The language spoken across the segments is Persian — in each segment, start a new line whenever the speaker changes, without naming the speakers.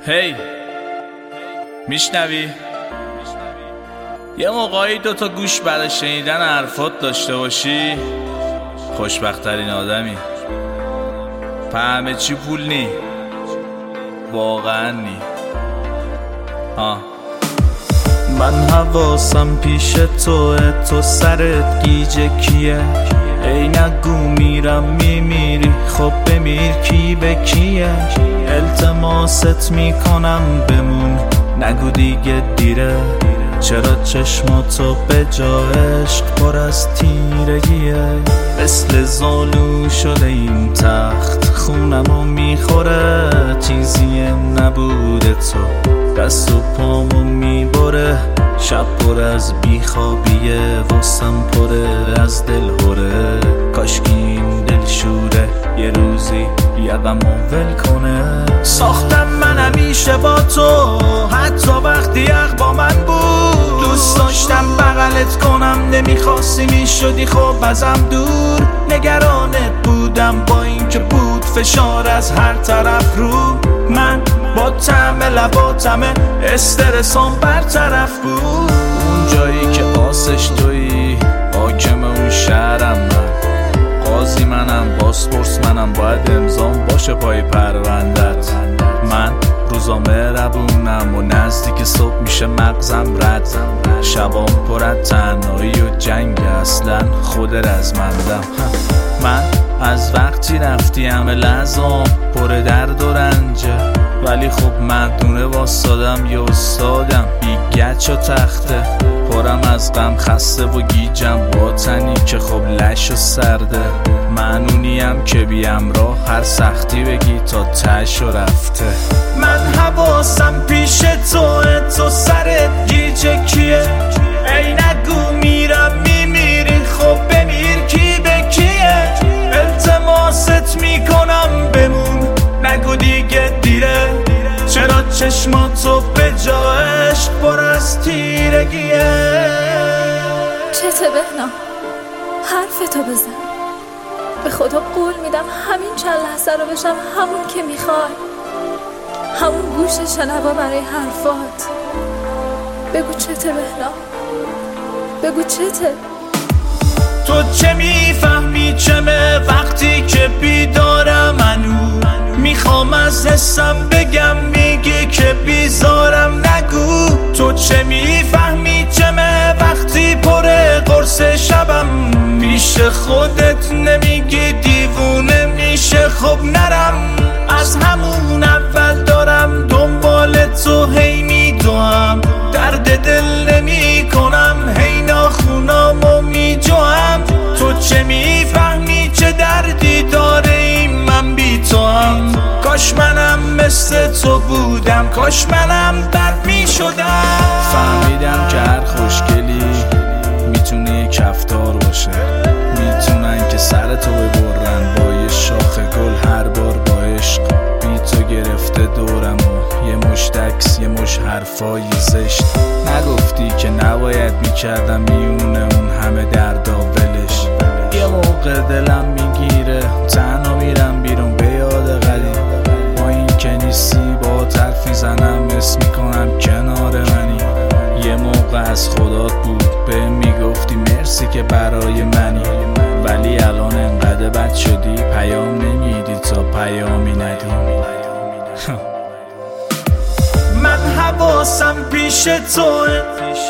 هی میشنوی؟ یه موقعی دوتا گوش برای شنیدن حرفات داشته باشی خوشبخت‌ترین آدمی. همه چی پول نی، واقعا نی.
من حواسم پیش تو سرت گیجه کیه؟ ای نگو میرم میمیری، خب بمیر کی به کیه؟ التماست میکنم بمون، نگو دیگه دیره. چرا چشماتو به جا عشق پر از تیرگیه؟ مثل زالو شده این تخت، خونمو میخوره. چیزی نبوده تو، دست و پامو میبره. شب پر از بیخوابیه، واسم پره از دل هره. کاشکی این دل شوره یه روزی یقمو ول کنه. ساختم من همیشه با تو، حتی وقتی یق با من بود. دوست داشتم بغلت کنم، نمیخواستی میشدی خب ازم دور. نگرانت بودم با این که بود فشار از هر طرف رو من. با طعم لباتم استرسام برطرف بود.
اون جایی که آسش تویی، حاکم اون شهرم من. قاضی منم، باسپورس منم، باید امضام باشه پای پروندت. من روزا مهربونم و نزدیک صبح میشه مغزم رد. شبام پر از تنهایی و جنگ، اصلا خود رزمندم. من از وقتی رفتی همه لحظام پر درد و رنجه، ولی خب مردونه واسادم یه استادم بی گچ و تخته. پرم از غم خسته و گیجم با تنی که خب لش و سرده. من اونیم که بیم راه هر سختی بگی تا تش و رفته.
من حواسم پیش تو سرت گیجه کیه؟ ای نگو میرم میمیری، خب بمیر کی به کیه؟ التماست میکنم بمون، نگو دیگه دیره. چرا چشماتو به جا عشق پر از تیرگیه؟
چته بهنام؟ حرفتو بزن. به خدا قول میدم همین چند لحظه رو بشم همون که میخوای، همون گوش شنوا برای حرفات. بگو چته بهنام، بگو چته.
تو چه میفهمی چمه وقتی که بیدارم؟ منو میخوام از حسم بگم، میگی که بیزارم. نگو تو چه میفهمی چمه وقتی پر قرص شبم. پیش خودت نمیگی دیوونه میشه، خب نرم. از همون اول دارم دنبال تو هی میدوام. درد دل نمی کنم، هی ناخونامو میجوام. تو چه میفهمی چه دردی داره این من بی تو هم؟ کاش منم مثل تو بودم، کاش منم درد میشدم.
فهمیدم که هر خوشگلی میتونه یه کفتار باشه. میتونن که سر تو ببرن با یه شاخ گل هر بار با عشق. بی تو گرفته دورم و یه مشت عکس یه مشت حرفای زشت. نگفتی که نباید میکردم میونه اون همه دردا ولش. یه موقع دلم میگیره تنها میرم بیرون به یاد قدیم. با این که نیستی با طرفی زنم اسم میکنم کنار منی. یه موقع از خدات بود به میگفتی مرسی که برای منی، ولی الان انقدر بد شدی پیام نمیدی تا پیامی ندی.
من حواسم پیش توه،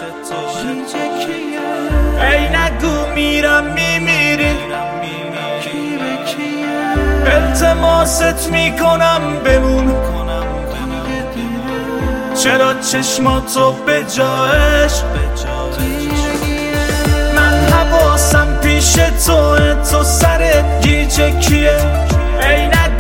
ای نگو میرم میمیری، التماست میکنم بمون. چرا چشماتو به جا عشق؟ من حواسم پیش تو سرت گیجه کیه؟ ای نگو